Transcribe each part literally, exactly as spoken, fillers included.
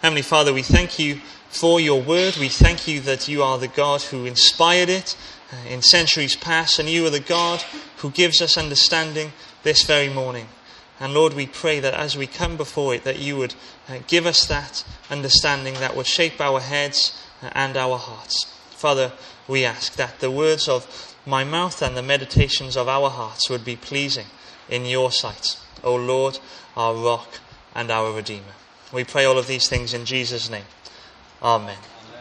Heavenly Father, we thank you for your word. We thank you that you are the God who inspired it uh, in centuries past, and you are the God who gives us understanding this very morning. And Lord, we pray that as we come before it, that you would uh, give us that understanding that would shape our heads uh, and our hearts. Father, we ask that the words of my mouth and the meditations of our hearts would be pleasing in your sight, O Lord, our rock and our Redeemer. We pray all of these things in Jesus' name. Amen. Amen.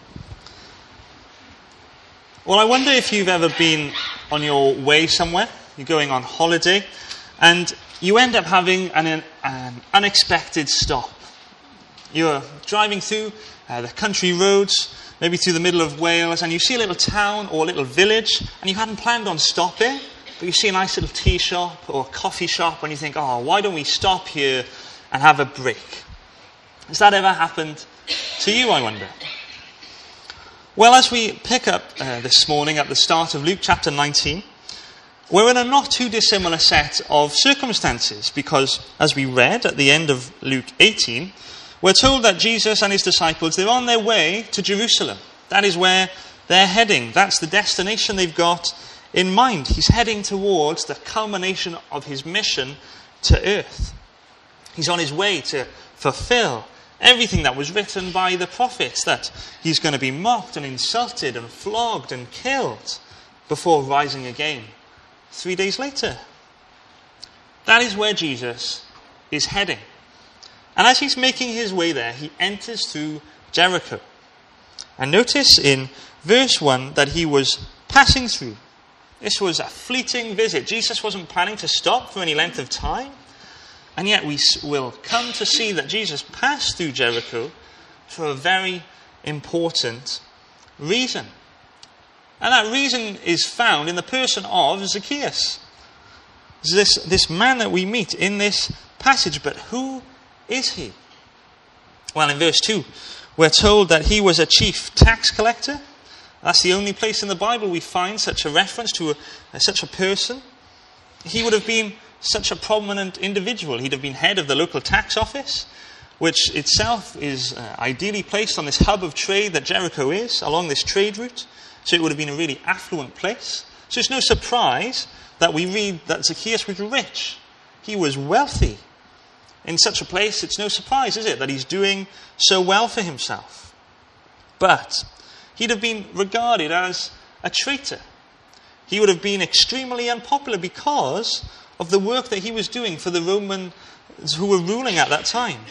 Well, I wonder if you've ever been on your way somewhere. You're going on holiday, and you end up having an, an unexpected stop. You're driving through uh, the country roads, maybe through the middle of Wales, and you see a little town or a little village, and you hadn't planned on stopping, but you see a nice little tea shop or a coffee shop, and you think, oh, why don't we stop here and have a break? Has that ever happened to you, I wonder? Well, as we pick up uh, this morning at the start of Luke chapter nineteen, we're in a not too dissimilar set of circumstances, because as we read at the end of Luke eighteen, we're told that Jesus and his disciples, they're on their way to Jerusalem. That is where they're heading. That's the destination they've got in mind. He's heading towards the culmination of his mission to earth. He's on his way to fulfill everything that was written by the prophets, that he's going to be mocked and insulted and flogged and killed before rising again three days later. That is where Jesus is heading. And as he's making his way there, he enters through Jericho. And notice in verse one that he was passing through. This was a fleeting visit. Jesus wasn't planning to stop for any length of time. And yet we will come to see that Jesus passed through Jericho for a very important reason. And that reason is found in the person of Zacchaeus. This, this man that we meet in this passage. But who is he? Well, in verse two, we're told that he was a chief tax collector. That's the only place in the Bible we find such a reference to a, such a person. He would have been such a prominent individual. He'd have been head of the local tax office, which itself is uh, ideally placed on this hub of trade that Jericho is, along this trade route. So it would have been a really affluent place. So it's no surprise that we read that Zacchaeus was rich. He was wealthy. In such a place, it's no surprise, is it, that he's doing so well for himself. But he'd have been regarded as a traitor. He would have been extremely unpopular because of the work that he was doing for the Romans who were ruling at that time.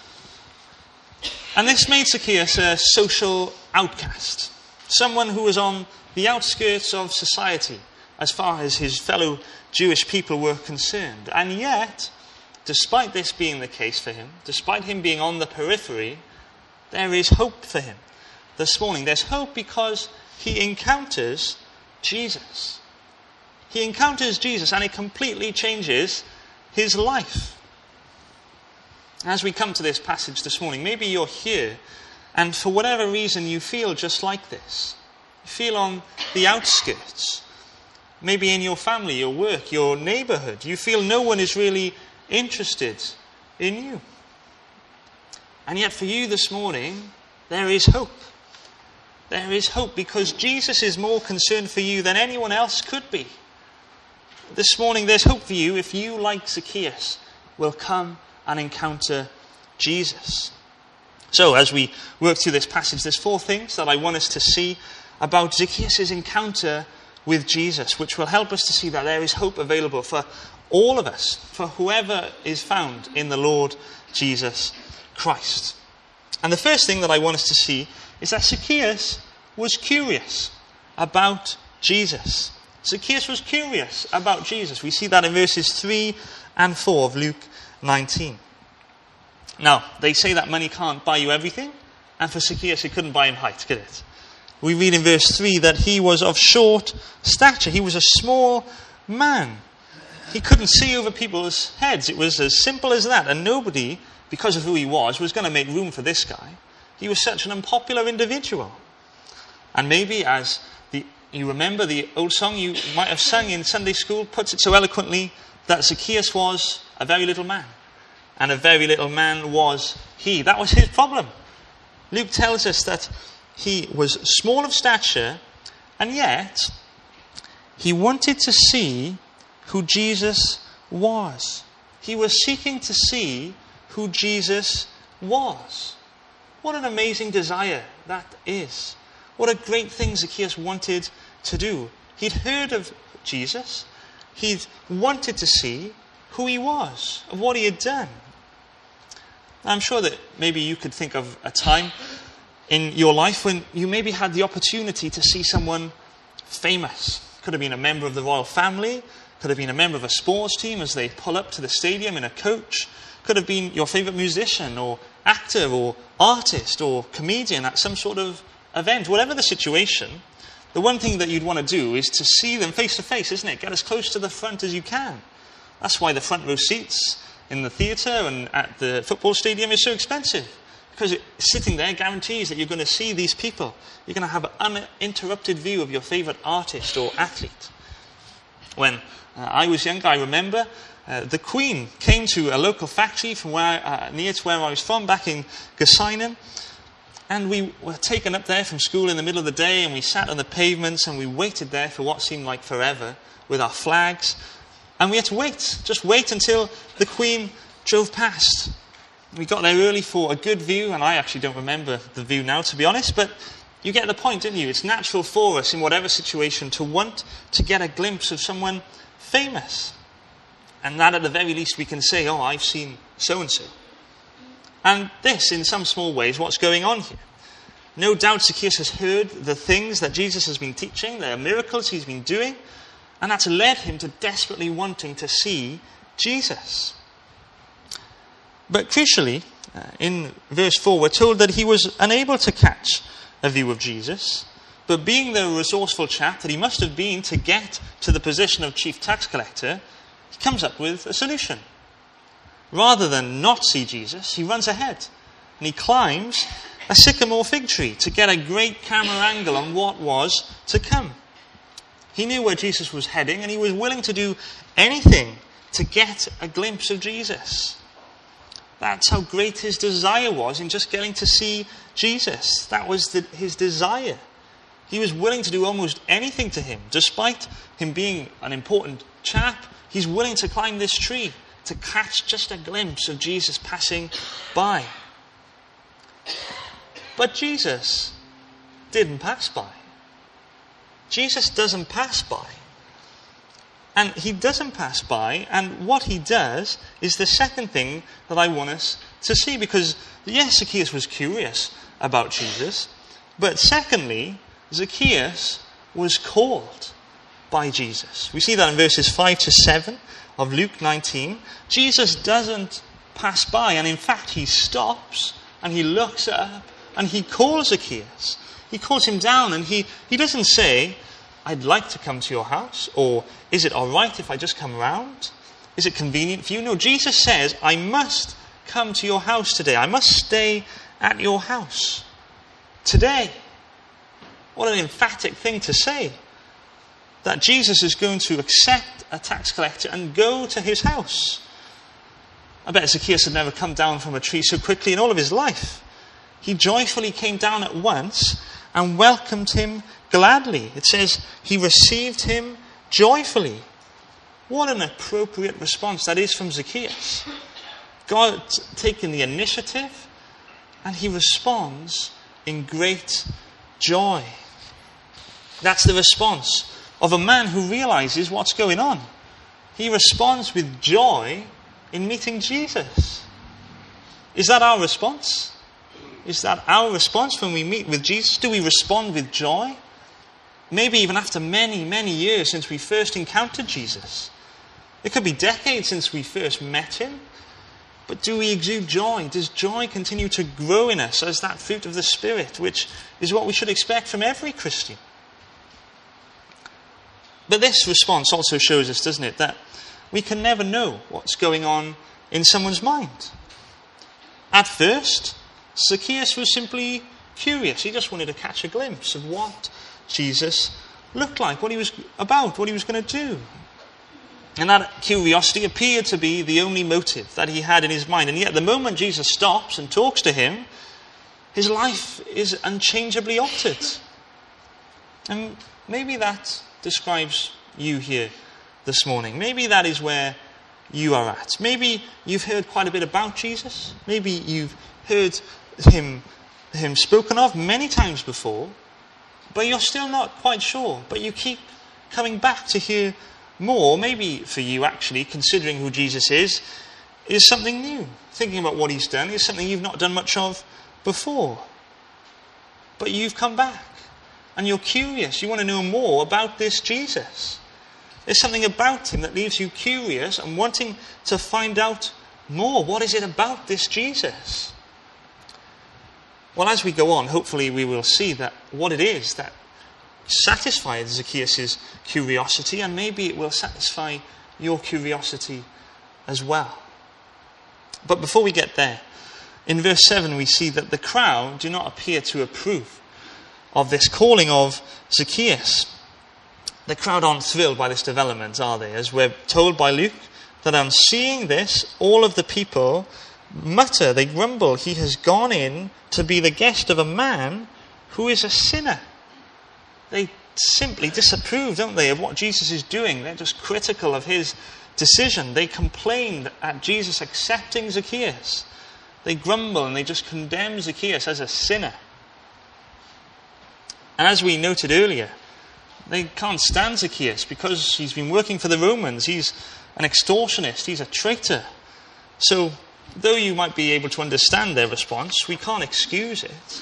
And this made Zacchaeus a social outcast. Someone who was on the outskirts of society as far as his fellow Jewish people were concerned. And yet, despite this being the case for him, despite him being on the periphery, there is hope for him. This morning, there's hope because he encounters Jesus. He encounters Jesus and it completely changes his life. As we come to this passage this morning, maybe you're here and for whatever reason you feel just like this. You feel on the outskirts. Maybe in your family, your work, your neighborhood. You feel no one is really interested in you. And yet for you this morning, there is hope. There is hope because Jesus is more concerned for you than anyone else could be. This morning there's hope for you if you, like Zacchaeus, will come and encounter Jesus. So as we work through this passage, there's four things that I want us to see about Zacchaeus' encounter with Jesus, which will help us to see that there is hope available for all of us, for whoever is found in the Lord Jesus Christ. And the first thing that I want us to see is that Zacchaeus was curious about Jesus. Zacchaeus was curious about Jesus. We see that in verses three and four of Luke nineteen. Now, they say that money can't buy you everything, and for Zacchaeus it couldn't buy him height, could it? We read in verse three that he was of short stature. He was a small man. He couldn't see over people's heads. It was as simple as that. And nobody, because of who he was, was going to make room for this guy. He was such an unpopular individual. And maybe as the you remember the old song you might have sung in Sunday school puts it so eloquently, that Zacchaeus was a very little man. and a very little man was he. That was his problem. Luke tells us that he was small of stature, and yet he wanted to see who Jesus was. He was seeking to see who Jesus was. What an amazing desire that is. What a great thing Zacchaeus wanted to do. He'd heard of Jesus. He'd wanted to see who he was, of what he had done. I'm sure that maybe you could think of a time in your life when you maybe had the opportunity to see someone famous. Could have been a member of the royal family, could have been a member of a sports team as they pull up to the stadium in a coach, could have been your favourite musician or actor or artist or comedian at some sort of event. Whatever the situation, the one thing that you'd want to do is to see them face to face, isn't it? Get as close to the front as you can. That's why the front row seats in the theatre and at the football stadium is so expensive. Because it, sitting there guarantees that you're going to see these people. You're going to have an uninterrupted view of your favourite artist or athlete. When uh, I was younger, I remember uh, the Queen came to a local factory from where, uh, near to where I was from, back in Gosainen. And we were taken up there from school in the middle of the day, and we sat on the pavements and we waited there for what seemed like forever with our flags. And we had to wait, just wait until the Queen drove past. We got there early for a good view, and I actually don't remember the view now, to be honest, but you get the point, don't you? It's natural for us in whatever situation to want to get a glimpse of someone famous. And that at the very least we can say, oh, I've seen so-and-so. And this, in some small ways, what's going on here. No doubt Zacchaeus has heard the things that Jesus has been teaching, the miracles he's been doing, and that's led him to desperately wanting to see Jesus. But crucially, uh, in verse four, we're told that he was unable to catch a view of Jesus, but being the resourceful chap that he must have been to get to the position of chief tax collector, he comes up with a solution. Rather than not see Jesus, he runs ahead and he climbs a sycamore fig tree to get a great camera angle on what was to come. He knew where Jesus was heading, and he was willing to do anything to get a glimpse of Jesus. That's how great his desire was in just getting to see Jesus. That was the, his desire. He was willing to do almost anything to him. Despite him being an important chap, he's willing to climb this tree to catch just a glimpse of Jesus passing by. But Jesus didn't pass by. Jesus doesn't pass by. And he doesn't pass by, and what he does is the second thing that I want us to see, because yes, Zacchaeus was curious about Jesus, but secondly, Zacchaeus was called by Jesus. We see that in verses five to seven of Luke nineteen. Jesus doesn't pass by, and in fact he stops and he looks up and he calls Zacchaeus. He calls him down, and he, he doesn't say, I'd like to come to your house, or is it all right if I just come round? Is it convenient for you? No, Jesus says, I must come to your house today. I must stay at your house today. What an emphatic thing to say. That Jesus is going to accept a tax collector and go to his house. I bet Zacchaeus had never come down from a tree so quickly in all of his life. He joyfully came down at once and welcomed him gladly. It says he received him joyfully. What an appropriate response that is from Zacchaeus. God taking the initiative, and he responds in great joy. That's the response of a man who realizes what's going on. He responds with joy in meeting Jesus. Is that our response? Is that our response when we meet with Jesus? Do we respond with joy? Maybe even after many, many years since we first encountered Jesus. It could be decades since we first met him. But do we exude joy? Does joy continue to grow in us as that fruit of the Spirit, which is what we should expect from every Christian? But this response also shows us, doesn't it, that we can never know what's going on in someone's mind. At first, Zacchaeus was simply curious. He just wanted to catch a glimpse of what Jesus looked like, what he was about, what he was going to do. And that curiosity appeared to be the only motive that he had in his mind. And yet the moment Jesus stops and talks to him, his life is unchangeably altered. And maybe that describes you here this morning. Maybe that is where you are at. Maybe you've heard quite a bit about Jesus. Maybe you've heard him, him spoken of many times before, but you're still not quite sure. But you keep coming back to hear more. Maybe for you, actually, considering who Jesus is, is something new. Thinking about what he's done is something you've not done much of before. But you've come back and you're curious. You want to know more about this Jesus. There's something about him that leaves you curious and wanting to find out more. What is it about this Jesus? Well, as we go on, hopefully we will see that what it is that satisfied Zacchaeus' curiosity, and maybe it will satisfy your curiosity as well. But before we get there, in verse seven we see that the crowd do not appear to approve of this calling of Zacchaeus. The crowd aren't thrilled by this development, are they? As we're told by Luke, that on seeing this, all of the people mutter, they grumble, he has gone in to be the guest of a man who is a sinner. They simply disapprove, don't they, of what Jesus is doing. They're just critical of his decision. They complain at Jesus accepting Zacchaeus. They grumble and they just condemn Zacchaeus as a sinner. And as we noted earlier, they can't stand Zacchaeus because he's been working for the Romans. He's an extortionist. He's a traitor. So, though you might be able to understand their response, we can't excuse it.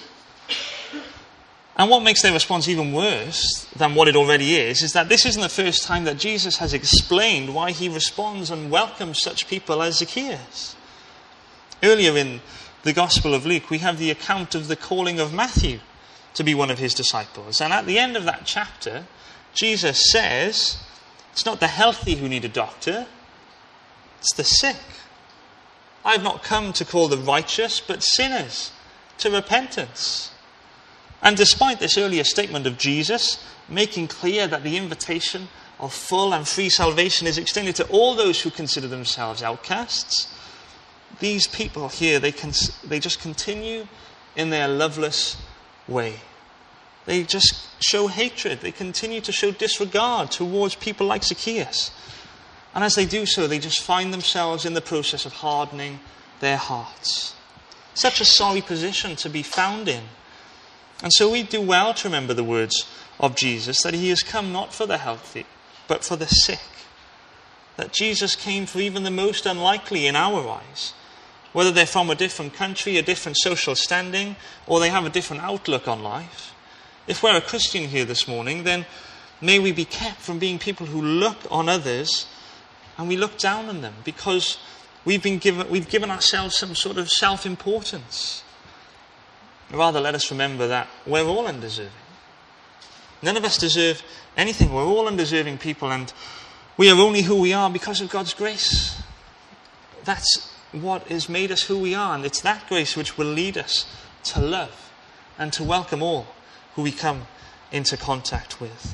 And what makes their response even worse than what it already is, is that this isn't the first time that Jesus has explained why he responds and welcomes such people as Zacchaeus. Earlier in the Gospel of Luke, we have the account of the calling of Matthew to be one of his disciples. And at the end of that chapter, Jesus says, it's not the healthy who need a doctor, it's the sick. I have not come to call the righteous, but sinners to repentance. And despite this earlier statement of Jesus, making clear that the invitation of full and free salvation is extended to all those who consider themselves outcasts, these people here, they, can, they just continue in their loveless way. They just show hatred. They continue to show disregard towards people like Zacchaeus. And as they do so, they just find themselves in the process of hardening their hearts. Such a sorry position to be found in. And so we do well to remember the words of Jesus, that he has come not for the healthy, but for the sick. That Jesus came for even the most unlikely in our eyes. Whether they're from a different country, a different social standing, or they have a different outlook on life. If we're a Christian here this morning, then may we be kept from being people who look on others and we look down on them because we've been given, we've given ourselves some sort of self-importance. Rather, let us remember that we're all undeserving. None of us deserve anything. We're all undeserving people, and we are only who we are because of God's grace. That's what has made us who we are, and it's that grace which will lead us to love and to welcome all who we come into contact with.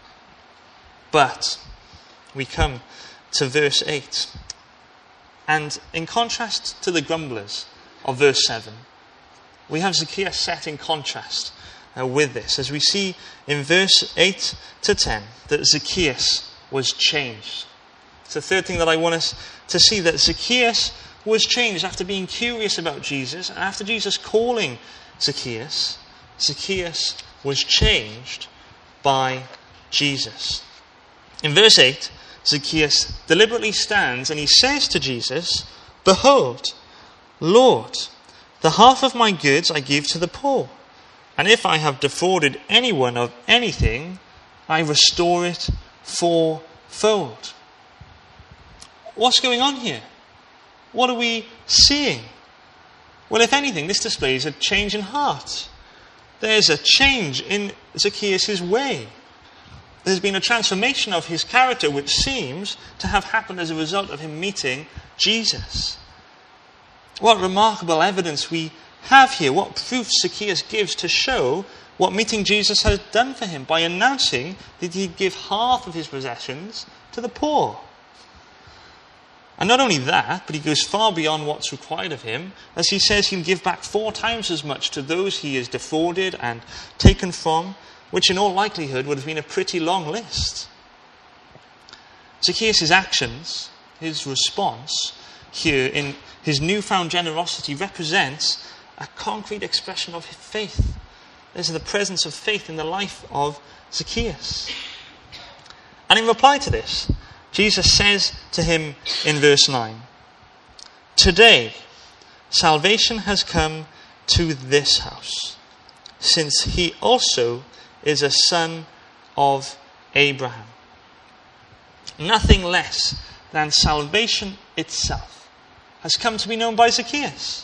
But we come to verse eight, and in contrast to the grumblers of verse seven, we have Zacchaeus set in contrast uh, with this, as we see in verse eight to ten that Zacchaeus was changed. It's the third thing that I want us to see, that Zacchaeus was changed after being curious about Jesus, and after Jesus calling Zacchaeus, Zacchaeus was changed by Jesus. In verse eight, Zacchaeus deliberately stands and he says to Jesus, "Behold, Lord, the half of my goods I give to the poor, and if I have defrauded anyone of anything, I restore it fourfold." What's going on here? What are we seeing? Well, if anything, this displays a change in heart. There's a change in Zacchaeus' way. There's been a transformation of his character which seems to have happened as a result of him meeting Jesus. What remarkable evidence we have here. What proof Zacchaeus gives to show what meeting Jesus has done for him by announcing that he'd give half of his possessions to the poor. And not only that, but he goes far beyond what's required of him, as he says he'll give back four times as much to those he has defrauded and taken from, which in all likelihood would have been a pretty long list. Zacchaeus' actions, his response here in his newfound generosity, represents a concrete expression of faith. There's the presence of faith in the life of Zacchaeus. And in reply to this, Jesus says to him in verse nine, "Today, salvation has come to this house, since he also is a son of Abraham." Nothing less than salvation itself has come to be known by Zacchaeus.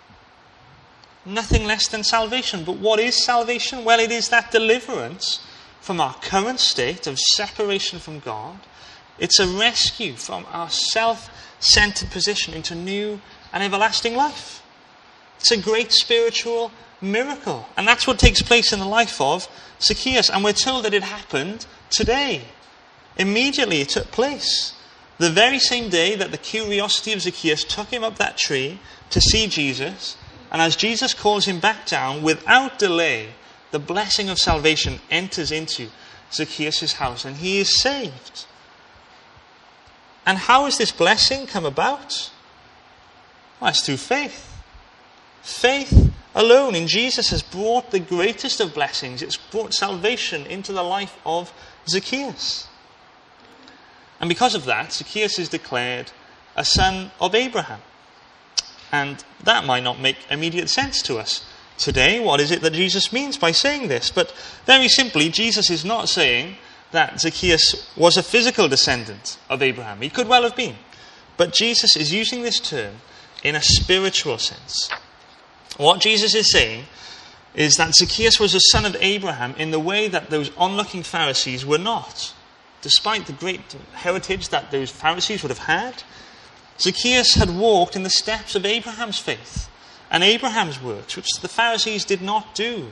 Nothing less than salvation. But what is salvation? Well, it is that deliverance from our current state of separation from God. It's a rescue from our self-centered position into new and everlasting life. It's a great spiritual miracle. And that's what takes place in the life of Zacchaeus. And we're told that it happened today. Immediately it took place. The very same day that the curiosity of Zacchaeus took him up that tree to see Jesus, and as Jesus calls him back down, without delay, the blessing of salvation enters into Zacchaeus' house, and he is saved. And how has this blessing come about? Well, it's through faith. Faith alone in Jesus has brought the greatest of blessings. It's brought salvation into the life of Zacchaeus. And because of that, Zacchaeus is declared a son of Abraham. And that might not make immediate sense to us today. What is it that Jesus means by saying this? But very simply, Jesus is not saying that Zacchaeus was a physical descendant of Abraham. He could well have been. But Jesus is using this term in a spiritual sense. What Jesus is saying is that Zacchaeus was a son of Abraham in the way that those onlooking Pharisees were not. Despite the great heritage that those Pharisees would have had, Zacchaeus had walked in the steps of Abraham's faith and Abraham's works, which the Pharisees did not do.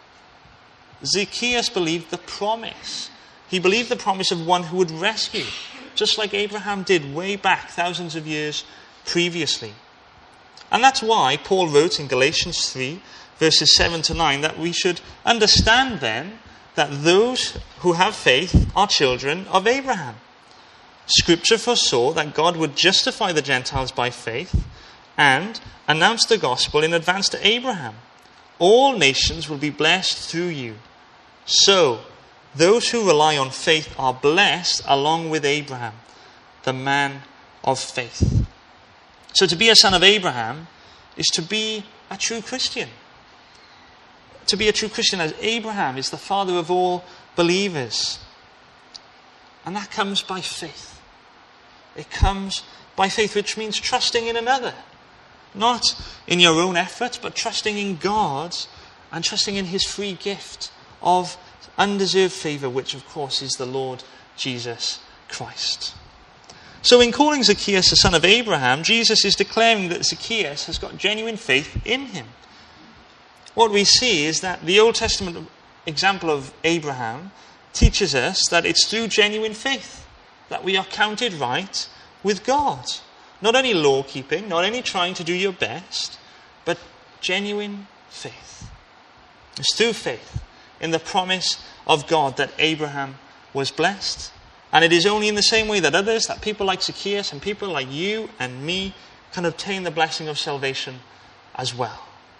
Zacchaeus believed the promise. He believed the promise of one who would rescue, just like Abraham did way back thousands of years previously. And that's why Paul wrote in Galatians three, verses seven to nine, that we should understand then that those who have faith are children of Abraham. Scripture foresaw that God would justify the Gentiles by faith and announce the gospel in advance to Abraham. All nations will be blessed through you. So, those who rely on faith are blessed along with Abraham, the man of faith. So to be a son of Abraham is to be a true Christian. To be a true Christian, as Abraham is the father of all believers. And that comes by faith. It comes by faith, which means trusting in another. Not in your own efforts, but trusting in God and trusting in his free gift of undeserved favour, which of course is the Lord Jesus Christ. So in calling Zacchaeus a son of Abraham, Jesus is declaring that Zacchaeus has got genuine faith in him. What we see is that the Old Testament example of Abraham teaches us that it's through genuine faith that we are counted right with God. Not only law-keeping, not only trying to do your best, but genuine faith. It's through faith in the promise of God that Abraham was blessed. And it is only in the same way that others, that people like Zacchaeus and people like you and me, can obtain the blessing of salvation as well.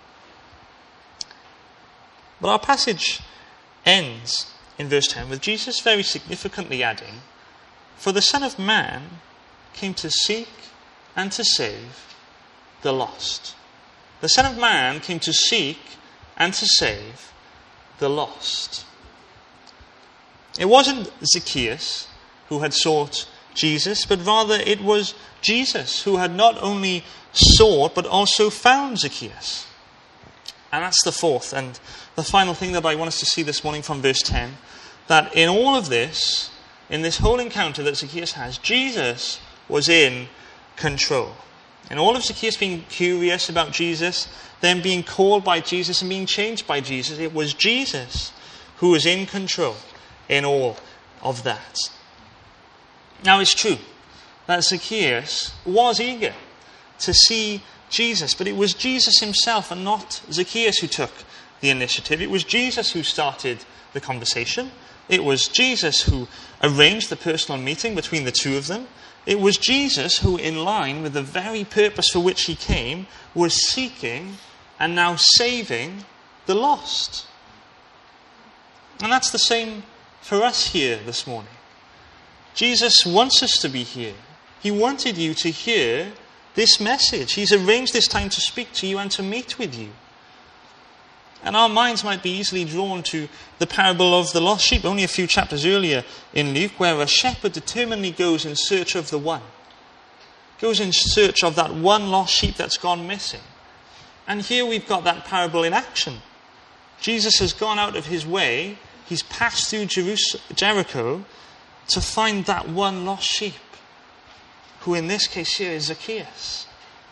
But our passage ends in verse ten with Jesus very significantly adding, "For the Son of Man came to seek and to save the lost." The Son of Man came to seek and to save the lost. It wasn't Zacchaeus who had sought Jesus, but rather it was Jesus who had not only sought but also found Zacchaeus. And that's the fourth and the final thing that I want us to see this morning from verse ten, that in all of this, in this whole encounter that Zacchaeus has, Jesus was in control. In all of Zacchaeus being curious about Jesus, then being called by Jesus and being changed by Jesus, it was Jesus who was in control in all of that. Now it's true that Zacchaeus was eager to see Jesus, but it was Jesus himself and not Zacchaeus who took the initiative. It was Jesus who started the conversation. It was Jesus who arranged the personal meeting between the two of them. It was Jesus who, in line with the very purpose for which he came, was seeking and now saving the lost. And that's the same for us here this morning. Jesus wants us to be here. He wanted you to hear this message. He's arranged this time to speak to you and to meet with you. And our minds might be easily drawn to the parable of the lost sheep, only a few chapters earlier in Luke, where a shepherd determinedly goes in search of the one. Goes in search of that one lost sheep that's gone missing. And here we've got that parable in action. Jesus has gone out of his way. He's passed through Jerus- Jericho to find that one lost sheep, who in this case here is Zacchaeus.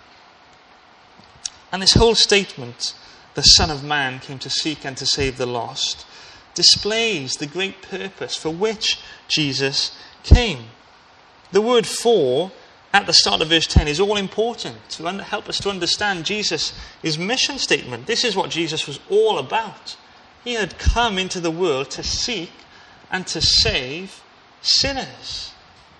And this whole statement, the Son of Man came to seek and to save the lost, displays the great purpose for which Jesus came. The word "for" at the start of verse ten is all important to help us to understand Jesus' mission statement. This is what Jesus was all about. He had come into the world to seek and to save sinners.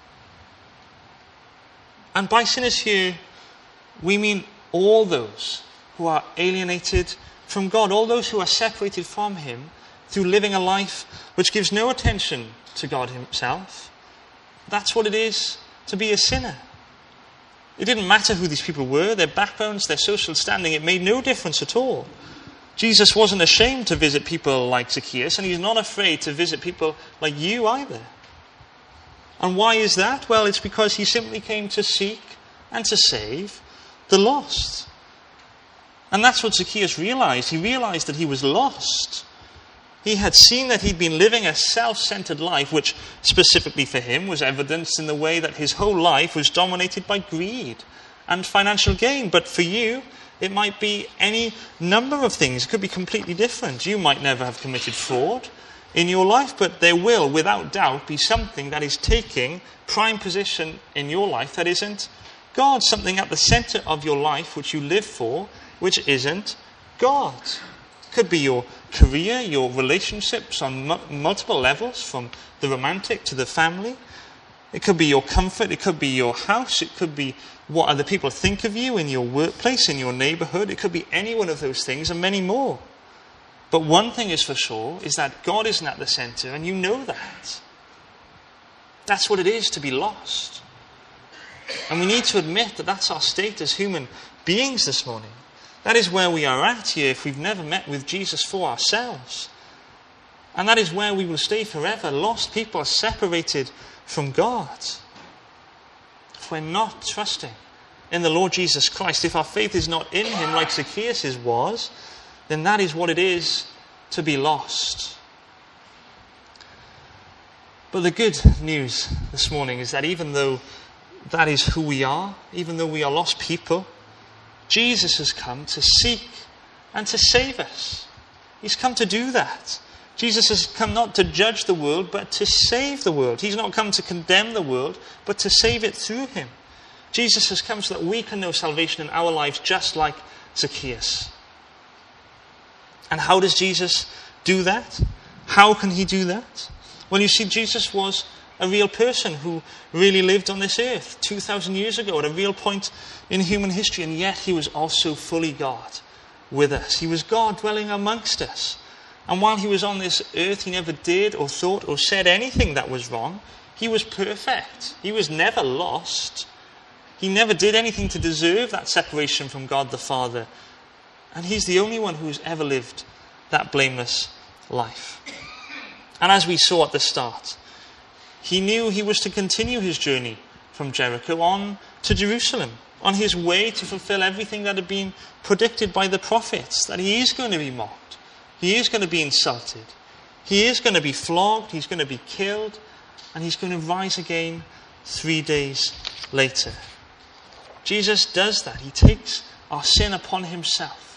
And by sinners here, we mean all those who are alienated from God, all those who are separated from him through living a life which gives no attention to God himself. That's what it is to be a sinner. It didn't matter who these people were, their backgrounds, their social standing. It made no difference at all. Jesus wasn't ashamed to visit people like Zacchaeus, and he's not afraid to visit people like you either. And why is that? Well, it's because he simply came to seek and to save the lost. And that's what Zacchaeus realized. He realized that he was lost. He had seen that he'd been living a self-centered life, which specifically for him was evidenced in the way that his whole life was dominated by greed and financial gain. But for you, it might be any number of things. It could be completely different. You might never have committed fraud in your life, but there will, without doubt, be something that is taking prime position in your life that isn't God. Something at the center of your life which you live for, which isn't God. Could be your career, your relationships on mu- multiple levels, from the romantic to the family. It could be your comfort, it could be your house, it could be what other people think of you in your workplace, in your neighborhood. It could be any one of those things and many more. But one thing is for sure, is that God isn't at the center, and you know that. That's what it is to be lost. And we need to admit that that's our state as human beings this morning. That is where we are at here if we've never met with Jesus for ourselves. And that is where we will stay forever. Lost people are separated from God. If we're not trusting in the Lord Jesus Christ, if our faith is not in him like Zacchaeus' was, then that is what it is to be lost. But the good news this morning is that even though that is who we are, even though we are lost people, Jesus has come to seek and to save us. He's come to do that. Jesus has come not to judge the world, but to save the world. He's not come to condemn the world, but to save it through him. Jesus has come so that we can know salvation in our lives just like Zacchaeus. And how does Jesus do that? How can he do that? Well, you see, Jesus was a real person who really lived on this earth two thousand years ago at a real point in human history, and yet he was also fully God with us. He was God dwelling amongst us. And while he was on this earth, he never did or thought or said anything that was wrong. He was perfect. He was never lost. He never did anything to deserve that separation from God the Father. And he's the only one who's ever lived that blameless life. And as we saw at the start, he knew he was to continue his journey from Jericho on to Jerusalem, on his way to fulfill everything that had been predicted by the prophets, that he is going to be mocked, he is going to be insulted, he is going to be flogged, he's going to be killed, and he's going to rise again three days later. Jesus does that. He takes our sin upon himself.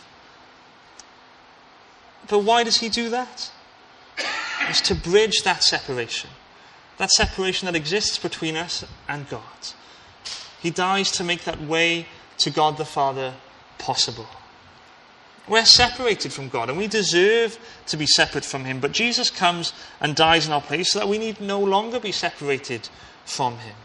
But why does he do that? It's to bridge that separation. That separation that exists between us and God. He dies to make that way to God the Father possible. We're separated from God and we deserve to be separate from him. But Jesus comes and dies in our place so that we need no longer be separated from him.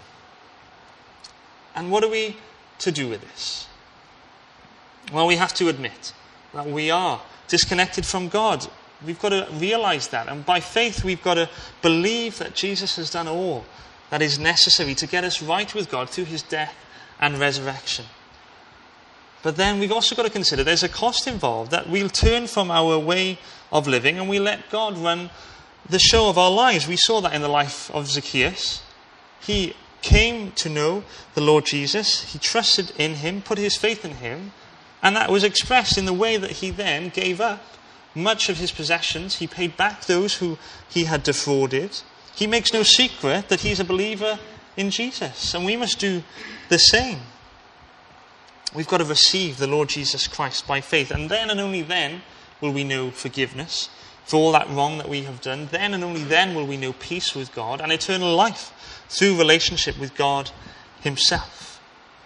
And what are we to do with this? Well, we have to admit that we are disconnected from God. We've got to realize that. And by faith, we've got to believe that Jesus has done all that is necessary to get us right with God through his death and resurrection. But then we've also got to consider there's a cost involved, that we'll turn from our way of living and we let God run the show of our lives. We saw that in the life of Zacchaeus. He came to know the Lord Jesus. He trusted in him, put his faith in him. And that was expressed in the way that he then gave up much of his possessions. He paid back those who he had defrauded. He makes no secret that he's a believer in Jesus. And we must do the same. We've got to receive the Lord Jesus Christ by faith. And then and only then will we know forgiveness for all that wrong that we have done. Then and only then will we know peace with God and eternal life through relationship with God himself.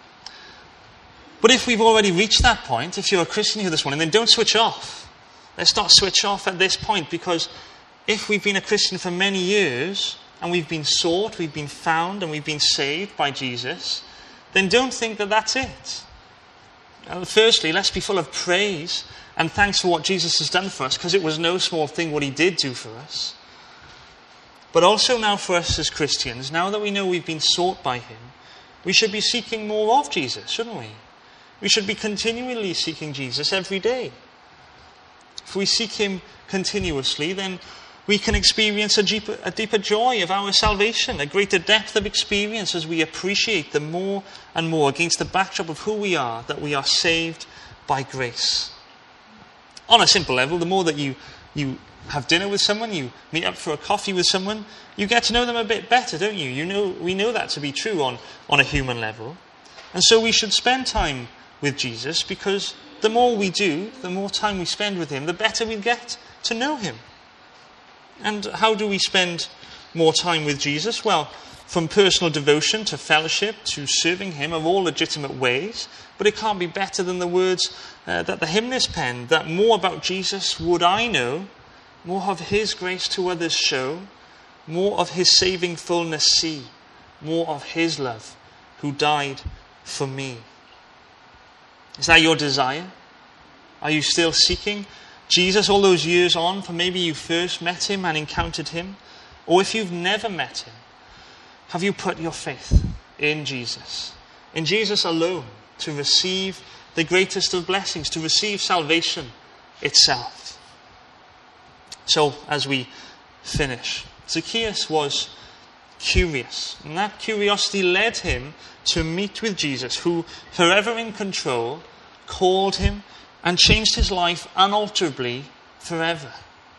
But if we've already reached that point, if you're a Christian here this morning, then don't switch off. Let's not switch off at this point, because if we've been a Christian for many years and we've been sought, we've been found and we've been saved by Jesus, then don't think that that's it. Uh, firstly, let's be full of praise and thanks for what Jesus has done for us, because it was no small thing what he did do for us. But also now for us as Christians, now that we know we've been sought by him, we should be seeking more of Jesus, shouldn't we? We should be continually seeking Jesus every day. If we seek him continuously, then we can experience a deeper, a deeper joy of our salvation, a greater depth of experience as we appreciate the more and more against the backdrop of who we are, that we are saved by grace. On a simple level, the more that you, you have dinner with someone, you meet up for a coffee with someone, you get to know them a bit better, don't you? You know, we know that to be true on, on a human level. And so we should spend time with Jesus, because the more we do, the more time we spend with him, the better we get to know him. And how do we spend more time with Jesus? Well, from personal devotion to fellowship to serving him are all legitimate ways, but it can't be better than the words uh, that the hymnist penned, that more about Jesus would I know, more of his grace to others show, more of his saving fullness see, more of his love who died for me. Is that your desire? Are you still seeking Jesus all those years on, for maybe you first met him and encountered him? Or if you've never met him, have you put your faith in Jesus? In Jesus alone, to receive the greatest of blessings, to receive salvation itself. So, as we finish, Zacchaeus was curious, and that curiosity led him to meet with Jesus, who, forever in control, called him and changed his life unalterably forever.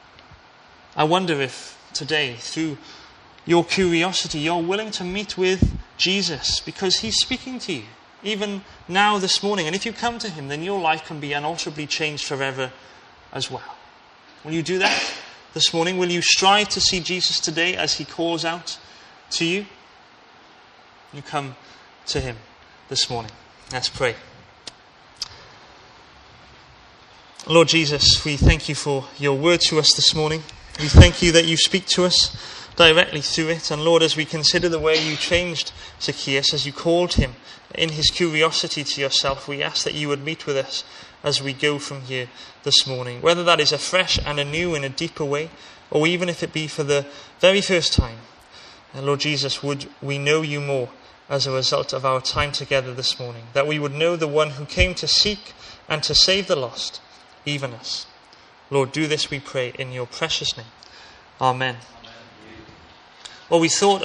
I wonder if today, through your curiosity, you're willing to meet with Jesus, because he's speaking to you, even now this morning. And if you come to him, then your life can be unalterably changed forever as well. Will you do that this morning? Will you strive to see Jesus today as he calls out to you? You come to him this morning. Let's pray. Lord Jesus, we thank you for your word to us this morning. We thank you that you speak to us directly through it. And Lord, as we consider the way you changed Zacchaeus, as you called him in his curiosity to yourself, we ask that you would meet with us as we go from here this morning. Whether that is afresh and anew in a deeper way, or even if it be for the very first time. And Lord Jesus, would we know you more as a result of our time together this morning, that we would know the one who came to seek and to save the lost, even us. Lord, do this, we pray, in your precious name. Amen. Amen. Well, we thought